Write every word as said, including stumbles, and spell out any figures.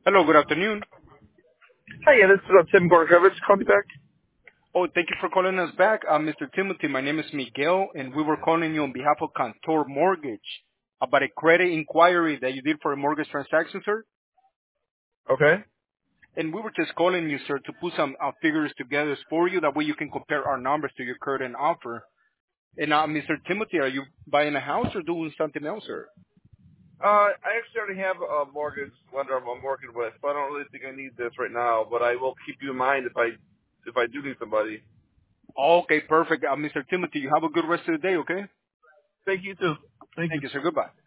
Hello, good afternoon. Hi, yeah, this is uh, Tim Gorkovich. Call me back. Oh, thank you for calling us back. Uh, Mister Timothy, my name is Miguel, and we were calling you on behalf of Cantor Mortgage about a credit inquiry that you did for a mortgage transaction, sir. Okay. And we were just calling you, sir, to put some uh, figures together for you. That way you can compare our numbers to your current offer. And uh, Mister Timothy, are you buying a house or doing something else, sir? Uh, I actually already have a mortgage lender I'm I'm working with, so I don't really think I need this right now. But I will keep you in mind if I if I do need somebody. Okay, perfect. Uh, Mister Timothy, you have a good rest of the day, okay? Thank you too. Thank you. Thank you, sir. Goodbye.